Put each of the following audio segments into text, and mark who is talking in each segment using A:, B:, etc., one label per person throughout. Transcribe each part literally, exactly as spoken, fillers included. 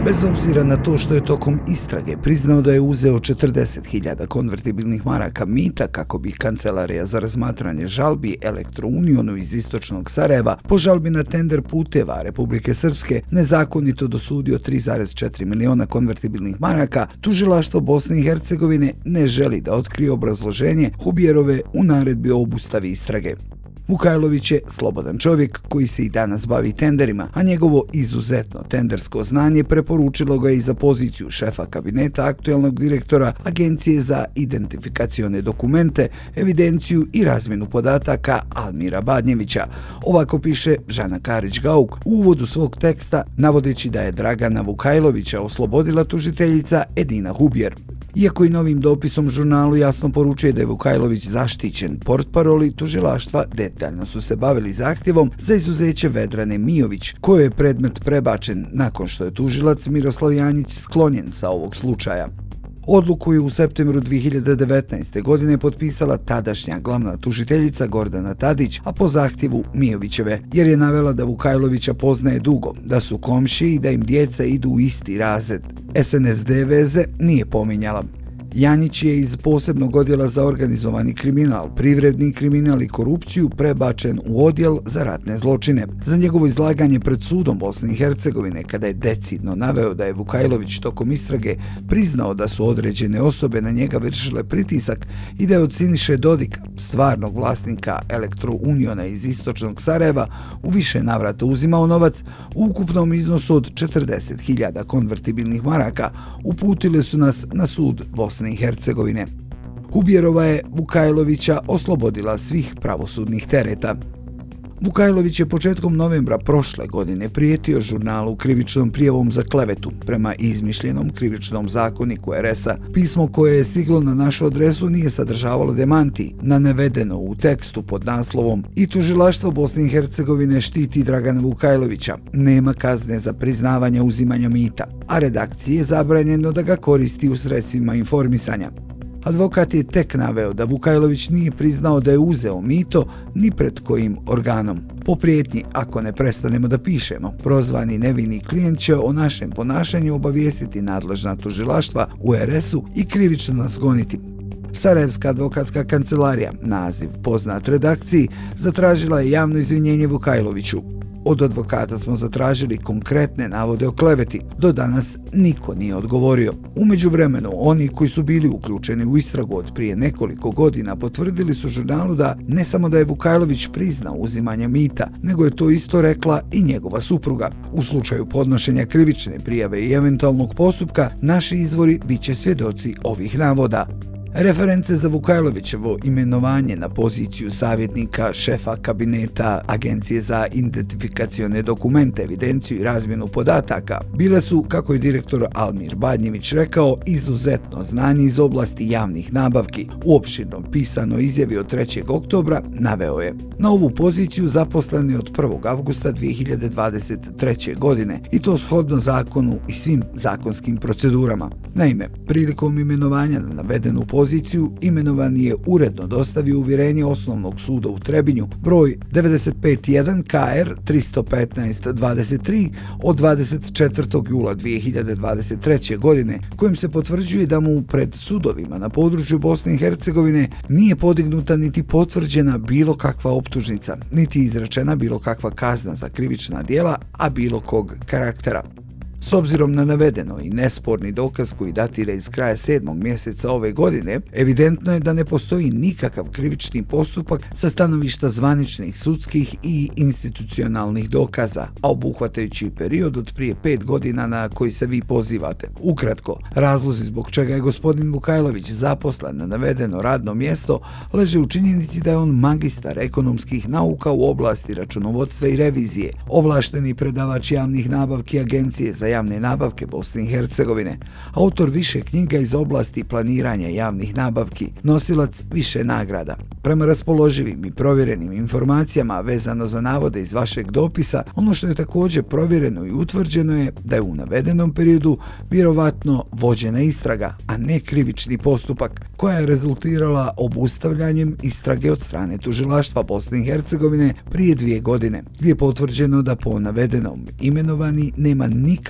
A: Bez obzira na to što je tokom istrage priznao da je uzeo četrdeset hiljada konvertibilnih maraka mita kako bi Kancelarija za razmatranje žalbi Elektrounionu iz istočnog Sarajeva po žalbi na tender puteva Republike Srpske nezakonito dosudio tri zarez četiri miliona konvertibilnih maraka, tužilaštvo Bosne i Hercegovine ne želi da otkrije obrazloženje Hubjerove u naredbi o obustavi istrage. Vukajlović je slobodan čovjek koji se i danas bavi tenderima, a njegovo izuzetno tendersko znanje preporučilo ga i za poziciju šefa kabineta aktuelnog direktora Agencije za identifikacione dokumente, evidenciju i razmjenu podataka Almira Badnjevića. Ovako piše Žana Karić-Gauk u uvodu svog teksta, navodeći da je Dragana Vukajlovića oslobodila tužiteljica Edina Hubjer. Iako i novim dopisom žurnalu jasno poručuje da je Vukajlović zaštićen portparoli tužilaštva, detaljno su se bavili zahtjevom za izuzeće Vedrane Mijović, kojoj je predmet prebačen nakon što je tužilac Miroslav Janjić sklonjen sa ovog slučaja. Odluku je u septembru dvije hiljade devetnaeste. godine potpisala tadašnja glavna tužiteljica Gordana Tadić, a po zahtjevu Mijovićeve, jer je navela da Vukajlovića poznaje dugo, da su komšiji i da im djeca idu u isti razred. S N S D veze nije pominjala. Janjić je iz posebnog odjela za organizovani kriminal, privredni kriminal i korupciju prebačen u odjel za ratne zločine. Za njegovo izlaganje pred sudom Bosne i Hercegovine, kada je decidno naveo da je Vukajlović tokom istrage priznao da su određene osobe na njega vršile pritisak i da je od Siniše Dodika, stvarnog vlasnika Elektrouniona iz istočnog Sarajeva, u više navrata uzimao novac u ukupnom iznosu od četrdeset hiljada konvertibilnih maraka, uputile su nas na sud Bosne i Hercegovine. Hubjerova je Vukajlovića oslobodila svih pravosudnih tereta. Vukajlović je početkom novembra prošle godine prijetio žurnalu krivičnom prijavom za klevetu prema izmišljenom krivičnom zakoniku R S-a. Pismo koje je stiglo na našu adresu nije sadržavalo demanti na navedeno u tekstu pod naslovom "I tužilaštvo Bosne i Hercegovine štiti Dragana Vukajlovića. Nema kazne za priznavanje uzimanja mita", a redakciji je zabranjeno da ga koristi u sredstvima informisanja. Advokat je tek naveo da Vukajlović nije priznao da je uzeo mito ni pred kojim organom. Po prijetnji, ako ne prestanemo da pišemo, prozvani nevini klijent će o našem ponašanju obavijestiti nadležna tužilaštva u R S-u i krivično nas goniti. Sarajevska advokatska kancelarija, naziv poznat redakciji, zatražila je javno izvinjenje Vukajloviću. Od advokata smo zatražili konkretne navode o kleveti. Do danas niko nije odgovorio. U međuvremenu, oni koji su bili uključeni u istragu od prije nekoliko godina potvrdili su žurnalu da ne samo da je Vukajlović priznao uzimanje mita, nego je to isto rekla i njegova supruga. U slučaju podnošenja krivične prijave i eventualnog postupka, naši izvori bit će svjedoci ovih navoda. Reference za Vukajlovićevo imenovanje na poziciju savjetnika šefa kabineta Agencije za identifikacione dokumente, evidenciju i razmjenu podataka bile su, kako je direktor Almir Badnjević rekao, izuzetno znanje iz oblasti javnih nabavki. U opširnom pisanoj izjavi od trećeg oktobra naveo je: "Na ovu poziciju zaposlen je od prvog avgusta dvije hiljade dvadeset treće. godine i to shodno zakonu i svim zakonskim procedurama. Naime, prilikom imenovanja na navedenu poziciju poziciju imenovan je uredno dostavio uvjerenje Osnovnog suda u Trebinju broj devedeset pet jedan K R tristo petnaest dvadeset tri od dvadeset četvrtog jula dvije hiljade dvadeset treće. godine, kojim se potvrđuje da mu pred sudovima na području Bosne i Hercegovine nije podignuta niti potvrđena bilo kakva optužnica, niti izrečena bilo kakva kazna za krivična djela, a bilo kog karaktera." S obzirom na navedeno i nesporni dokaz koji datira iz kraja sedmog mjeseca ove godine, evidentno je da ne postoji nikakav krivični postupak sa stanovišta zvaničnih sudskih i institucionalnih dokaza, a obuhvatajući period od prije pet godina na koji se vi pozivate. Ukratko, razlozi zbog čega je gospodin Vukajlović zaposlen na navedeno radno mjesto leže u činjenici da je on magistar ekonomskih nauka u oblasti računovodstva i revizije, ovlašteni predavač javnih nabavki Agencije za javne nabavke Bosne i Hercegovine, autor više knjiga iz oblasti planiranja javnih nabavki, nosilac više nagrada. Prema raspoloživim i provjerenim informacijama vezano za navode iz vašeg dopisa, ono što je također provjereno i utvrđeno je da je u navedenom periodu vjerovatno vođena istraga, a ne krivični postupak, koja je rezultirala obustavljanjem istrage od strane tužilaštva Bosne i Hercegovine prije dvije godine, gdje je potvrđeno da po navedenom imenovani nema nikakve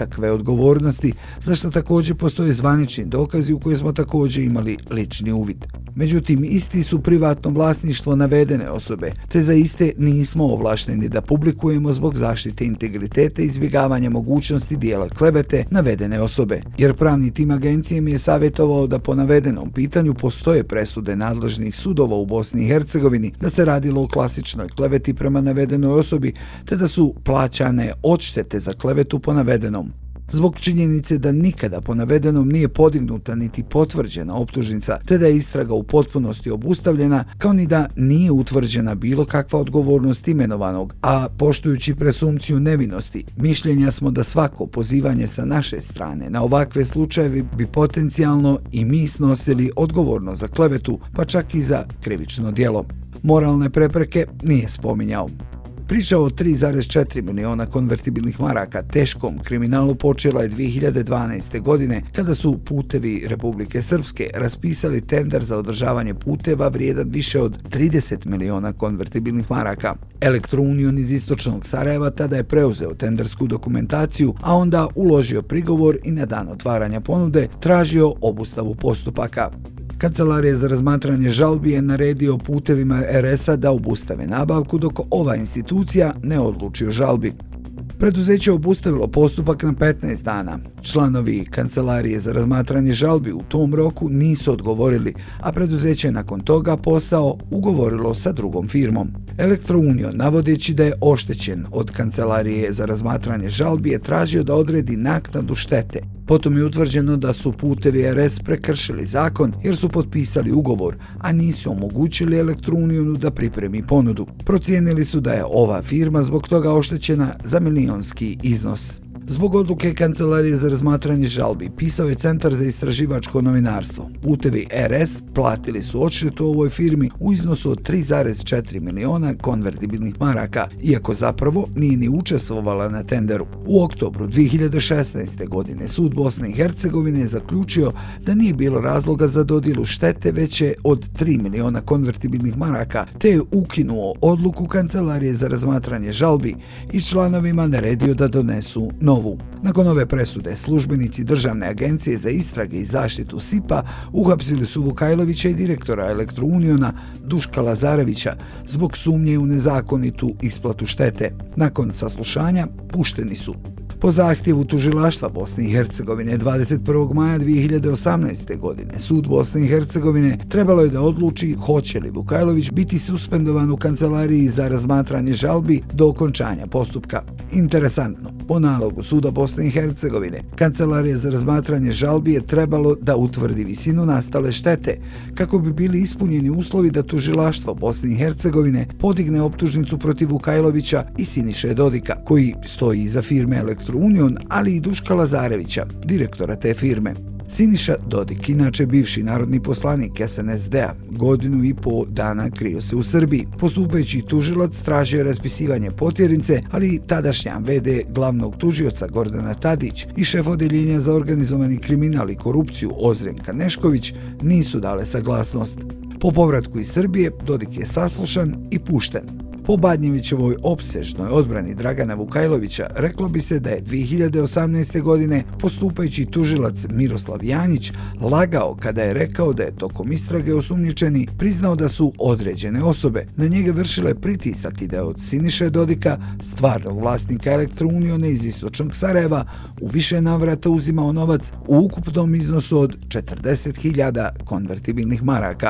A: nikakve odgovornosti, za što također postoje zvanični dokazi u koje smo također imali lični uvid. Međutim, isti su privatno vlasništvo navedene osobe, te za iste nismo ovlašteni da publikujemo zbog zaštite integriteta i izbjegavanja mogućnosti dijela klevete navedene osobe, jer pravni tim agencije mi je savjetovao da po navedenom pitanju postoje presude nadležnih sudova u Bosni i Hercegovini da se radilo o klasičnoj kleveti prema navedenoj osobi, te da su plaćane odštete za klevetu po navedenom. Zbog činjenice da nikada po navedenom nije podignuta niti potvrđena optužnica, te da je istraga u potpunosti obustavljena, kao ni da nije utvrđena bilo kakva odgovornost imenovanog, a poštujući presumpciju nevinosti, mišljenja smo da svako pozivanje sa naše strane na ovakve slučajeve bi potencijalno i mi snosili odgovornost za klevetu, pa čak i za krivično djelo. Moralne prepreke nije spominjao. Priča o tri zarez četiri miliona konvertibilnih maraka teškom kriminalu počela je dvije hiljade dvanaeste. godine kada su Putevi Republike Srpske raspisali tender za održavanje puteva vrijedan više od trideset miliona konvertibilnih maraka. Elektrounion iz istočnog Sarajeva tada je preuzeo tendersku dokumentaciju, a onda uložio prigovor i na dan otvaranja ponude tražio obustavu postupaka. Kancelarija za razmatranje žalbi je naredio Putevima er es-a da obustave nabavku dok ova institucija ne odluči o žalbi. Preduzeće obustavilo postupak na petnaest dana. Članovi Kancelarije za razmatranje žalbi u tom roku nisu odgovorili, a preduzeće je nakon toga posao ugovorilo sa drugom firmom. Elektrounion, navodeći da je oštećen od Kancelarije za razmatranje žalbi, je tražio da odredi naknadu štete. Potom je utvrđeno da su Putevi er es prekršili zakon jer su potpisali ugovor, a nisu omogućili Elektrounionu da pripremi ponudu. Procijenili su da je ova firma zbog toga oštećena za milionski iznos. Zbog odluke Kancelarije za razmatranje žalbi pisao je Centar za istraživačko novinarstvo. Putevi er es platili su odštetu ovoj firmi u iznosu od tri zarez četiri miliona konvertibilnih maraka, iako zapravo nije ni učestvovala na tenderu. U oktobru dvije hiljade šesnaeste. godine sud Bosne i Hercegovine je zaključio da nije bilo razloga za dodjelu štete veće od tri miliona konvertibilnih maraka, te je ukinuo odluku Kancelarije za razmatranje žalbi i članovima naredio da donesu novu. Nakon ove presude, službenici Državne agencije za istrage i zaštitu S I P-a uhapsili su Vukajlovića i direktora Elektrouniona Duška Lazarevića zbog sumnje u nezakonitu isplatu štete. Nakon saslušanja pušteni su. Po zahtjevu tužilaštva Bosne i Hercegovine dvadeset prvog maja dvije hiljade osamnaeste. godine sud Bosne i Hercegovine trebalo je da odluči hoće li Vukajlović biti suspendovan u Kancelariji za razmatranje žalbi do okončanja postupka. Interesantno, po nalogu suda Bosne i Hercegovine, Kancelarija za razmatranje žalbi je trebalo da utvrdi visinu nastale štete, kako bi bili ispunjeni uslovi da tužilaštvo Bosne i Hercegovine podigne optužnicu protiv Vukajlovića i Siniše Dodika, koji stoji iza firme Elektrounion, ali i Duška Lazarevića, direktora te firme. Siniša Dodik, inače bivši narodni poslanik es en es de-a, godinu i po dana krio se u Srbiji. Postupajući tužilac tražio raspisivanje potjernice, ali i tadašnja ve de glavnog tužioca Gordana Tadić i šef odeljenja za organizovani kriminal i korupciju Ozrenka Nešković nisu dale saglasnost. Po povratku iz Srbije, Dodik je saslušan i pušten. Po Badnjevićevoj opsežnoj odbrani Dragana Vukajlovića reklo bi se da je dvije hiljade osamnaeste. godine postupajući tužilac Miroslav Janjić lagao kada je rekao da je tokom istrage osumnjičeni priznao da su određene osobe na njega vršile pritisak i da je od Siniše Dodika, stvarnog vlasnika Elektrouniona iz istočnog Sarajeva, u više navrata uzimao novac u ukupnom iznosu od četrdeset hiljada konvertibilnih maraka.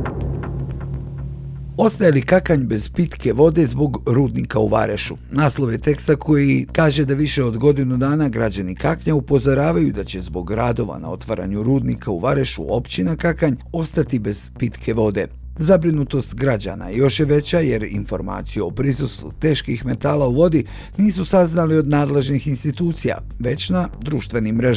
A: Ostaje li Kakanj bez pitke vode zbog rudnika u Varešu? Naslov je teksta koji kaže da više od godinu dana građani Kaknja upozoravaju da će zbog radova na otvaranju rudnika u Varešu općina Kakanj ostati bez pitke vode. Zabrinutost građana još je veća jer informaciju o prisustvu teških metala u vodi nisu saznali od nadležnih institucija, već na društvenim mrežama.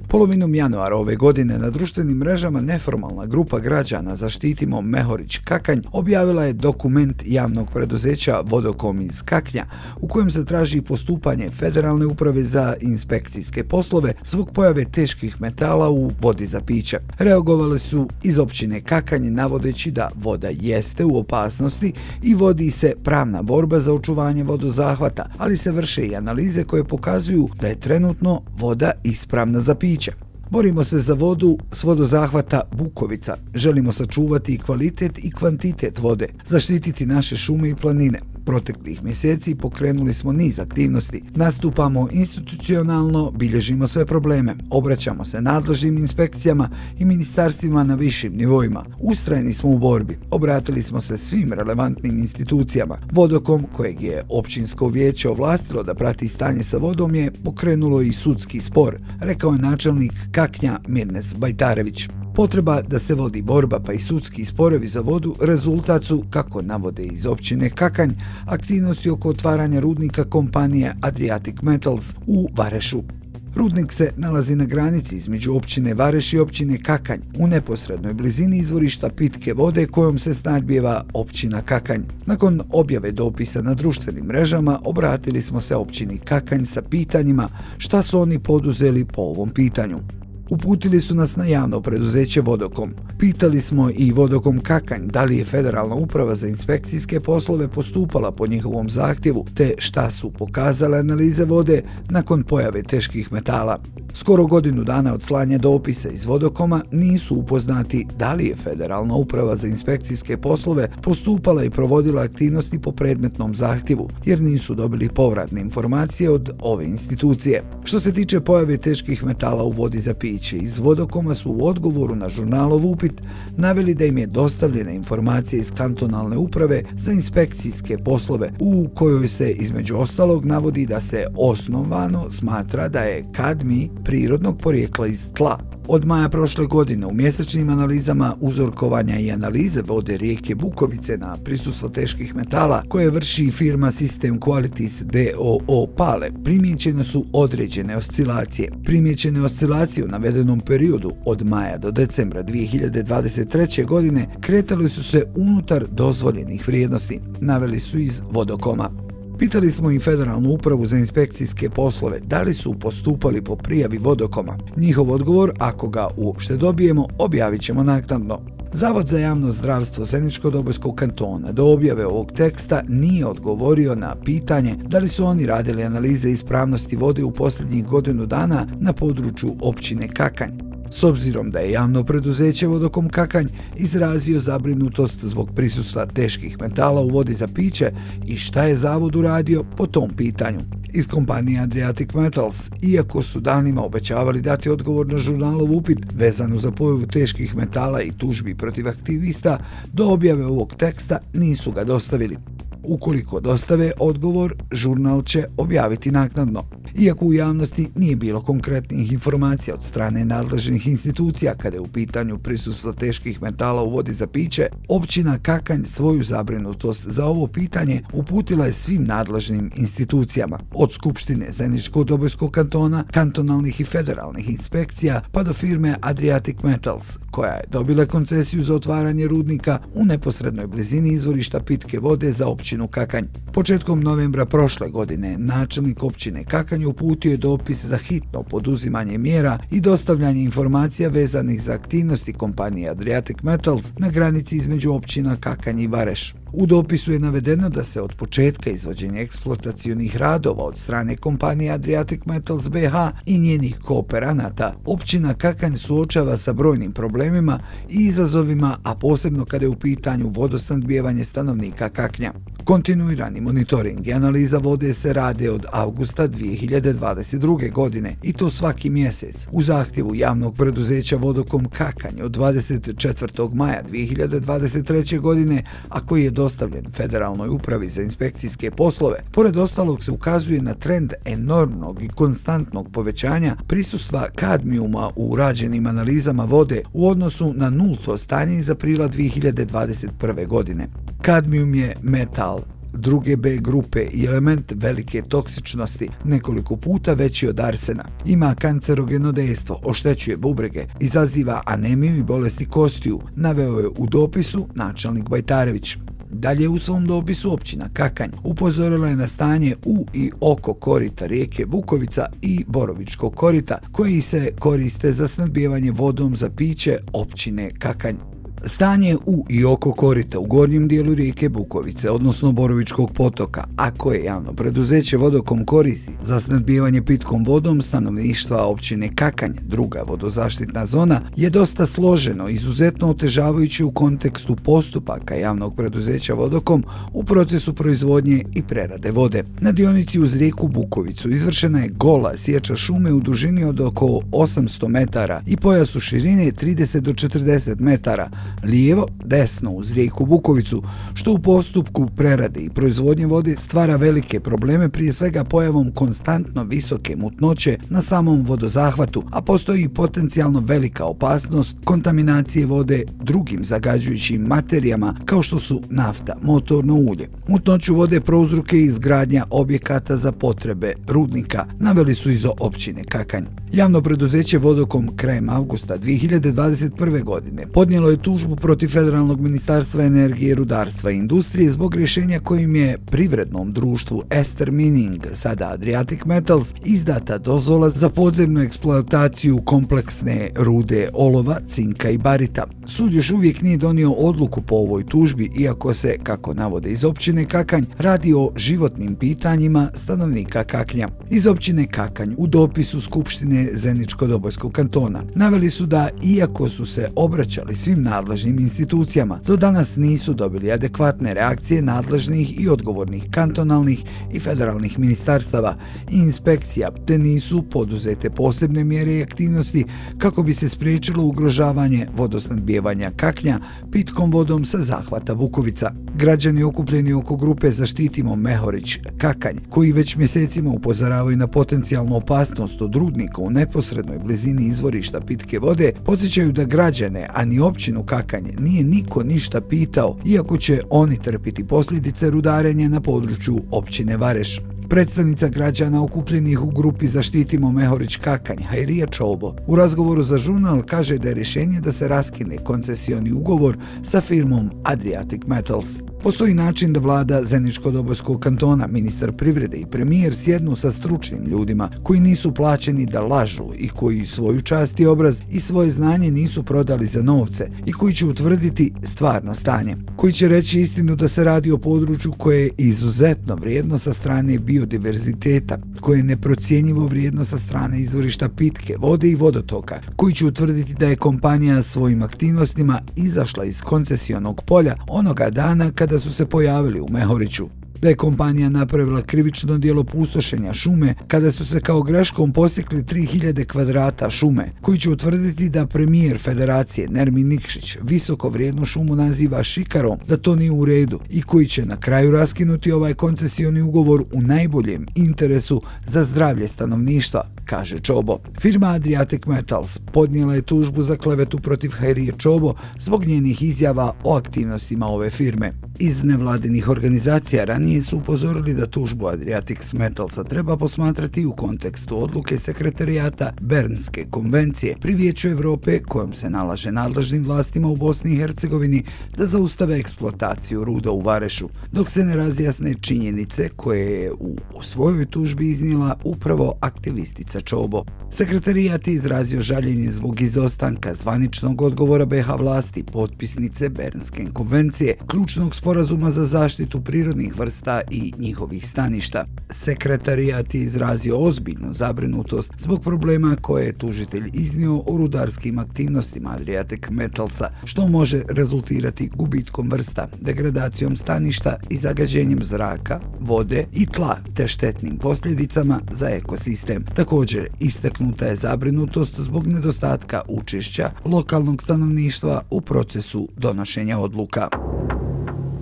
A: Polovinom januara ove godine na društvenim mrežama neformalna grupa građana Zaštitimo Mehorić Kakanj objavila je dokument javnog preduzeća Vodokom iz Kaknja u kojem se traži postupanje Federalne uprave za inspekcijske poslove zbog pojave teških metala u vodi za piće. Reagovali su iz općine Kakanj navodeći da voda jeste u opasnosti i vodi se pravna borba za očuvanje vodozahvata, ali se vrše i analize koje pokazuju da je trenutno voda ispravna za piće. Borimo se za vodu s vodozahvata Bukovica. Želimo sačuvati i kvalitet i kvantitet vode, zaštititi naše šume i planine. Proteklih mjeseci pokrenuli smo niz aktivnosti. Nastupamo institucionalno, bilježimo sve probleme, obraćamo se nadležnim inspekcijama i ministarstvima na višim nivoima. Ustrajni smo u borbi, obratili smo se svim relevantnim institucijama. Vodokom, kojeg je općinsko vijeće ovlastilo da prati stanje sa vodom, je pokrenulo i sudski spor, rekao je načelnik Kaknja Mirnes Bajtarević. Potreba da se vodi borba pa i sudski sporovi za vodu rezultat su, kako navode iz općine Kakanj, aktivnosti oko otvaranja rudnika kompanije Adriatic Metals u Varešu. Rudnik se nalazi na granici između općine Vareš i općine Kakanj, u neposrednoj blizini izvorišta pitke vode kojom se snabdijeva općina Kakanj. Nakon objave dopisa na društvenim mrežama obratili smo se općini Kakanj sa pitanjima šta su oni poduzeli po ovom pitanju. Uputili su nas na javno preduzeće Vodokom. Pitali smo i Vodokom Kakanj da li je Federalna uprava za inspekcijske poslove postupala po njihovom zahtjevu, te šta su pokazale analize vode nakon pojave teških metala. Skoro godinu dana od slanja dopisa iz Vodokoma nisu upoznati da li je Federalna uprava za inspekcijske poslove postupala i provodila aktivnosti po predmetnom zahtjevu, jer nisu dobili povratne informacije od ove institucije. Što se tiče pojave teških metala u vodi za piće, iz Vodokoma su u odgovoru na žurnalov upit naveli da im je dostavljena informacija iz kantonalne uprave za inspekcijske poslove, u kojoj se između ostalog navodi da se osnovano smatra da je kadmij prirodnog porijekla iz tla. Od maja prošle godine u mjesečnim analizama uzorkovanja i analize vode rijeke Bukovice na prisustvo teških metala koje vrši firma System Qualities d o o Pale primijećene su određene oscilacije. Primijećene oscilacije u navedenom periodu od maja do decembra dvije hiljade dvadeset treće. godine kretali su se unutar dozvoljenih vrijednosti, naveli su iz Vodokoma. Pitali smo i Federalnu upravu za inspekcijske poslove da li su postupali po prijavi Vodokoma. Njihov odgovor, ako ga uopšte dobijemo, objavit ćemo naknadno. Zavod za javno zdravstvo Zeničko-Dobojskog kantona do objave ovog teksta nije odgovorio na pitanje da li su oni radili analize ispravnosti vode u posljednjih godinu dana na području općine Kakanj. S obzirom da je javno preduzeće Vodokom Kakanj izrazio zabrinutost zbog prisustva teških metala u vodi za piće i šta je zavod uradio po tom pitanju. Iz kompanije Adriatic Metals, iako su danima obećavali dati odgovor na žurnalov upit vezanu za pojavu teških metala i tužbi protiv aktivista, do objave ovog teksta nisu ga dostavili. Ukoliko dostave odgovor, žurnal će objaviti naknadno. Iako u javnosti nije bilo konkretnih informacija od strane nadležnih institucija kada je u pitanju prisustvo teških metala u vodi za piće, općina Kakanj svoju zabrinutost za ovo pitanje uputila je svim nadležnim institucijama, od Skupštine Zeničko-Dobojskog kantona, kantonalnih i federalnih inspekcija, pa do firme Adriatic Metals, koja je dobila koncesiju za otvaranje rudnika u neposrednoj blizini izvorišta pitke vode za općinu Kakanj. Početkom novembra prošle godine načelnik općine Kakanj uputio je dopis za hitno poduzimanje mjera i dostavljanje informacija vezanih za aktivnosti kompanije Adriatic Metals na granici između općina Kakanj i Vareš. U dopisu je navedeno da se od početka izvođenja eksploatacionih radova od strane kompanije Adriatic Metals B H i njenih kooperanata općina Kakanj suočava sa brojnim problemima i izazovima, a posebno kada je u pitanju vodosnabdijevanje stanovnika Kaknja. Kontinuirani monitoring i analiza vode se rade od avgusta dvije hiljade dvadeset druge. godine i to svaki mjesec. U zahtjevu javnog preduzeća Vodokom Kakanj od dvadeset četvrtog maja dvije hiljade dvadeset treće. godine, a koji je dostavljen Federalnoj upravi za inspekcijske poslove, pored ostalog se ukazuje na trend enormnog i konstantnog povećanja prisustva kadmijuma u rađenim analizama vode u odnosu na nulto stanje iz aprila dvije hiljade dvadeset prve. godine. Kadmijum je metal druge B grupe i element velike toksičnosti, nekoliko puta veći od arsena. Ima kancerogeno dejstvo, oštećuje bubrege, izaziva anemiju i bolesti kostiju, naveo je u dopisu načelnik Bajtarević. Dalje u svom dopisu općina Kakanj upozorila je na stanje u i oko korita rijeke Bukovica i Borovičkog korita, koji se koriste za snabdijevanje vodom za piće općine Kakanj. Stanje u i oko korita u gornjem dijelu rijeke Bukovice, odnosno Borovičkog potoka, a koje javno preduzeće Vodokom koristi za snabdijevanje pitkom vodom stanovništva općine Kakanj, druga vodozaštitna zona, je dosta složeno, izuzetno otežavajuće u kontekstu postupaka javnog preduzeća Vodokom u procesu proizvodnje i prerade vode. Na dionici uz rijeku Bukovicu izvršena je gola sječa šume u dužini od oko osamsto metara i pojasu širine trideset do četrdeset metara, lijevo, desno uz rijeku Bukovicu, što u postupku prerade i proizvodnje vode stvara velike probleme, prije svega pojavom konstantno visoke mutnoće na samom vodozahvatu, a postoji i potencijalno velika opasnost kontaminacije vode drugim zagađujućim materijama kao što su nafta, motorno ulje. Mutnoću vode prouzrokuje izgradnja objekata za potrebe rudnika, naveli su iz općine Kakanj. Javno preduzeće Vodokom krajem avgusta dvije hiljade dvadeset prve. godine podnijelo je tužbu protiv Federalnog ministarstva energije, rudarstva i industrije zbog rješenja kojim je privrednom društvu Ester Mining, sada Adriatic Metals, izdata dozvola za podzemnu eksploataciju kompleksne rude olova, cinka i barita. Sud još uvijek nije donio odluku po ovoj tužbi, iako se, kako navode iz općine Kakanj, radi o životnim pitanjima stanovnika Kaknja. Iz općine Kakanj u dopisu Skupštine Zeničko-Dobojskog kantona naveli su da, iako su se obraćali svim nadležnim institucijama, do danas nisu dobili adekvatne reakcije nadležnih i odgovornih kantonalnih i federalnih ministarstava i inspekcija, te nisu poduzete posebne mjere i aktivnosti kako bi se spriječilo ugrožavanje vodosnabdijevanja Kaknja pitkom vodom sa zahvata Bukovica. Građani okupljeni oko grupe Zaštitimo Mehorić Kakanj, koji već mjesecima upozoravaju na potencijalnu opasnost od rudnika u neposrednoj blizini izvorišta pitke vode, podsjećaju da građane, a ni općinu Kakanj, nije niko ništa pitao, iako će oni trpiti posljedice rudarenja na području općine Vareš. Predstavnica građana okupljenih u grupi Zaštitimo Mehorić Kakanj, Hajrija Čobo, u razgovoru za žurnal kaže da je rješenje da se raskine koncesioni ugovor sa firmom Adriatic Metals. Postoji način da vlada Zeničko-Dobojskog kantona, ministar privrede i premijer sjednu sa stručnim ljudima koji nisu plaćeni da lažu i koji svoju čast i obraz i svoje znanje nisu prodali za novce i koji će utvrditi stvarno stanje, koji će reći istinu da se radi o području koje je izuzetno vrijedno sa strane biodiverziteta, koje je neprocjenjivo vrijedno sa strane izvorišta pitke vode i vodotoka, koji će utvrditi da je kompanija svojim aktivnostima izašla iz koncesionog polja onoga dana kada su se pojavili u Mehoriću, da je kompanija napravila krivično djelo pustošenja šume kada su se kao greškom posjekli tri hiljade kvadrata šume, koji će utvrditi da premijer Federacije Nermin Nikšić visoko vrijednu šumu naziva šikarom, da to nije u redu i koji će na kraju raskinuti ovaj koncesioni ugovor u najboljem interesu za zdravlje stanovništva, kaže Čobo. Firma Adriatic Metals podnijela je tužbu za klevetu protiv Hajrije Čobo zbog njenih izjava o aktivnostima ove firme. Iz nevladinih organizacija ranije su upozorili da tužbu Adriatic Metalsa treba posmatrati u kontekstu odluke sekretarijata Bernske konvencije pri Vijeću Europe, kojom se nalaže nadležnim vlastima u Bosni i Hercegovini da zaustave eksploataciju ruda u Varešu, dok se ne razjasne činjenice koje je u svojoj tužbi iznijela upravo aktivistica Čobo. Sekretarijat je izrazio žaljenje zbog izostanka zvaničnog odgovora B iH vlasti, potpisnice Bernske konvencije, ključnog sporazuma za zaštitu prirodnih vrsta i njihovih staništa. Sekretarijat je izrazio ozbiljnu zabrinutost zbog problema koje je tužitelj iznio o rudarskim aktivnostima Adriatic Metalsa, što može rezultirati gubitkom vrsta, degradacijom staništa i zagađenjem zraka, vode i tla, te štetnim posljedicama za ekosistem. Također, istaknuta je zabrinutost zbog nedostatka učešća lokalnog stanovništva u procesu donošenja odluka.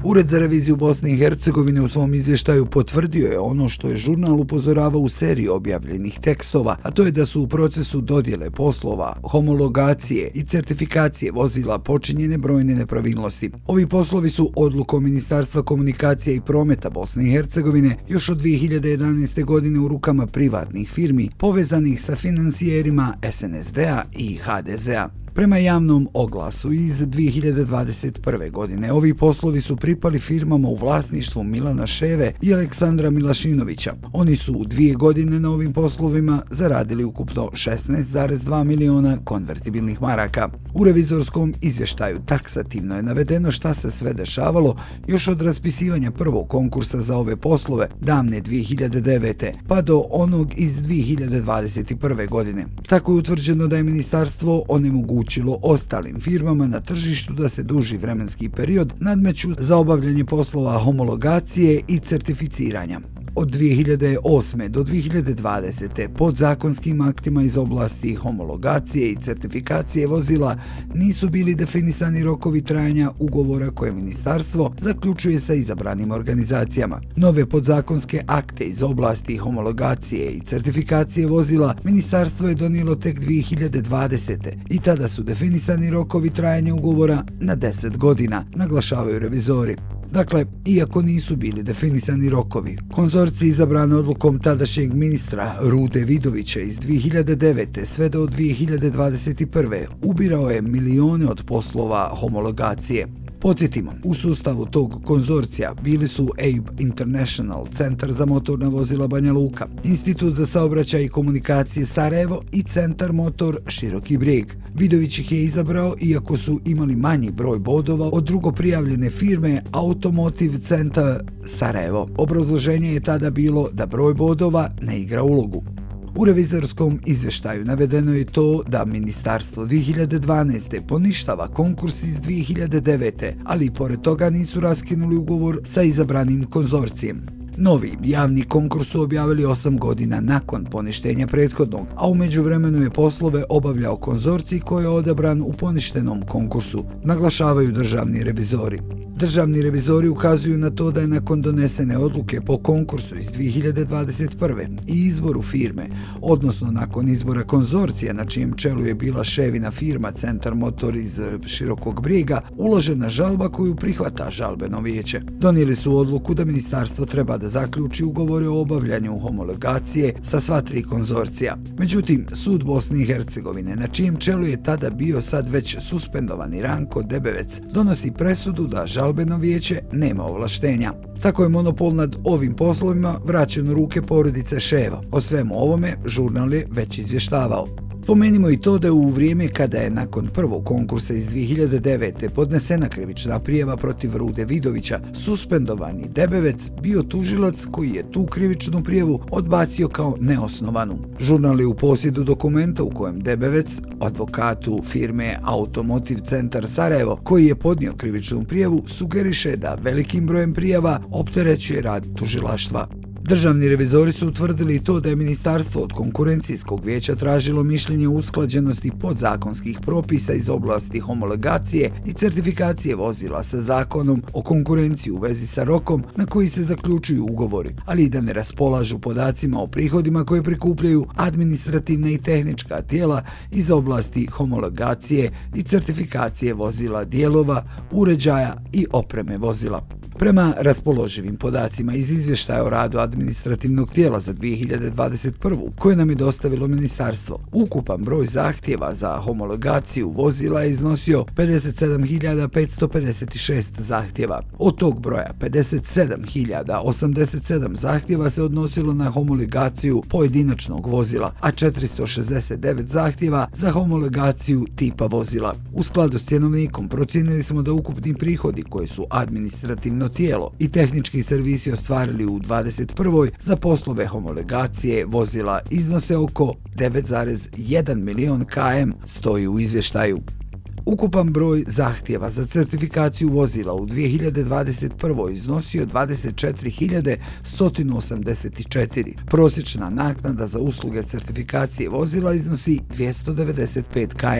A: Ured za reviziju Bosne i Hercegovine u svom izvještaju potvrdio je ono što je žurnal upozoravao u seriji objavljenih tekstova, a to je da su u procesu dodjele poslova, homologacije i certifikacije vozila počinjene brojne nepravilnosti. Ovi poslovi su odlukom Ministarstva komunikacije i prometa Bosne i Hercegovine još od dvije hiljade jedanaeste. godine u rukama privatnih firmi povezanih sa financijerima S N S D-a i H D Z-a. Prema javnom oglasu iz dvije hiljade dvadeset prve. godine ovi poslovi su pripali firmama u vlasništvu Milana Ševe i Aleksandra Milašinovića. Oni su u dvije godine na ovim poslovima zaradili ukupno šesnaest zarez dva miliona konvertibilnih maraka. U revizorskom izvještaju taksativno je navedeno šta se sve dešavalo još od raspisivanja prvog konkursa za ove poslove davne dvije hiljade devete. pa do onog iz dvije hiljade dvadeset prve. godine. Tako je utvrđeno da je ministarstvo onemogućilo ostalim firmama na tržištu da se duži vremenski period nadmeću za obavljanje poslova homologacije i certificiranja. Od dvije hiljade osme. do dvije hiljade dvadesete. podzakonskim aktima iz oblasti homologacije i certifikacije vozila nisu bili definisani rokovi trajanja ugovora koje ministarstvo zaključuje sa izabranim organizacijama. Nove podzakonske akte iz oblasti homologacije i certifikacije vozila ministarstvo je donijelo tek dvije hiljade dvadesete. i tada su definisani rokovi trajanja ugovora na deset godina, naglašavaju revizori. Dakle, iako nisu bili definisani rokovi, konzorcij izabran odlukom tadašnjeg ministra Rude Vidovića iz dvije hiljade devete. sve do dvije hiljade dvadeset prve. ubirao je milione od poslova homologacije. Podsjetimo, u sustavu tog konzorcija bili su A I B International, Centar za motorna vozila Banja Luka, Institut za saobraćaj i komunikacije Sarajevo i Centar motor Široki Brijeg. Vidović ih je izabrao iako su imali manji broj bodova od drugo prijavljene firme Automotive Centar Sarajevo. Obrazloženje je tada bilo da broj bodova ne igra ulogu. U revizorskom izvještaju navedeno je to da ministarstvo dvije hiljade dvanaeste. poništava konkurs iz dvije hiljade devete. ali i pored toga nisu raskinuli ugovor sa izabranim konzorcijem. Novi javni konkurs su objavili osam godina nakon poništenja prethodnog, a u međuvremenu je poslove obavljao konzorcij koji je odabran u poništenom konkursu, naglašavaju državni revizori. Državni revizori ukazuju na to da je nakon donesene odluke po konkursu iz dvije hiljade dvadeset prve. i izboru firme, odnosno nakon izbora konzorcija na čijem čelu je bila Ševina firma Centar motor iz Širokog Brijega, uložena žalba koju prihvata žalbeno vijeće. Donijeli su odluku da ministarstvo treba da zaključi ugovore o obavljanju homologacije sa sva tri konzorcija. Međutim, sud Bosne i Hercegovine, na čijem čelu je tada bio sad već suspendovani Ranko Debevec, donosi presudu da žalbeno vijeće nema ovlaštenja. Tako je monopol nad ovim poslovima vraćen u ruke porodice Ševa. O svemu ovome žurnal je već izvještavao. Pomenimo i to da je u vrijeme kada je nakon prvog konkursa iz dvije hiljade devete. podnesena krivična prijava protiv Rude Vidovića, suspendovani Debevec bio tužilac koji je tu krivičnu prijavu odbacio kao neosnovanu. Žurnal je u posjedu dokumenta u kojem Debevec, advokatu firme Automotive Centar Sarajevo, koji je podnio krivičnu prijavu, sugeriše da velikim brojem prijava opterećuje rad tužilaštva. Državni revizori su utvrdili to da je ministarstvo od konkurencijskog vijeća tražilo mišljenje o usklađenosti podzakonskih propisa iz oblasti homologacije i certifikacije vozila sa zakonom o konkurenciji u vezi sa rokom na koji se zaključuju ugovori, ali i da ne raspolažu podacima o prihodima koje prikupljaju administrativna i tehnička tijela iz oblasti homologacije i certifikacije vozila, dijelova, uređaja i opreme vozila. Prema raspoloživim podacima iz izvještaja o radu administrativnog tijela za dvije hiljade dvadeset prvu. koje nam je dostavilo ministarstvo, ukupan broj zahtjeva za homologaciju vozila je iznosio pedeset sedam hiljada petsto pedeset šest zahtjeva. Od tog broja pedeset sedam hiljada osamdeset sedam zahtjeva se odnosilo na homologaciju pojedinačnog vozila, a četiristo šezdeset devet zahtjeva za homologaciju tipa vozila. U skladu s cjenovnikom procijenili smo da ukupni prihodi koji su administrativno tijelo i tehnički servisi ostvarili u dvadeset prvoj. za poslove homologacije vozila iznose oko devet zarez jedan milion kilometara, stoji u izvještaju. Ukupan broj zahtjeva za certifikaciju vozila u dvije hiljade dvadeset prvoj. iznosio dvadeset četiri hiljade sto osamdeset četiri. Prosječna naknada za usluge certifikacije vozila iznosi dvjesto devedeset pet kilometara.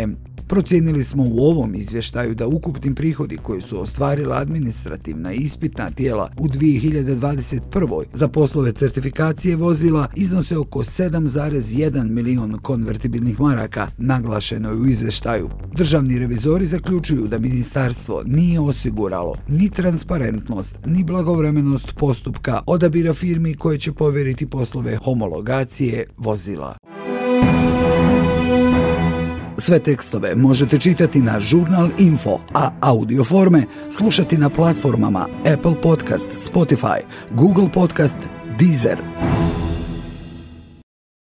A: Procijenili smo u ovom izvještaju da ukupni prihodi koji su ostvarila administrativna i ispitna tijela u dvije hiljade dvadeset prvoj za poslove certifikacije vozila iznose oko sedam zarez jedan milion konvertibilnih maraka, naglašeno je u izvještaju. Državni revizori zaključuju da ministarstvo nije osiguralo ni transparentnost, ni blagovremenost postupka odabira firmi koje će povjeriti poslove homologacije vozila. Sve tekstove možete čitati na Žurnal Info, a audio forme slušati na platformama Apple Podcast, Spotify, Google Podcast, Deezer.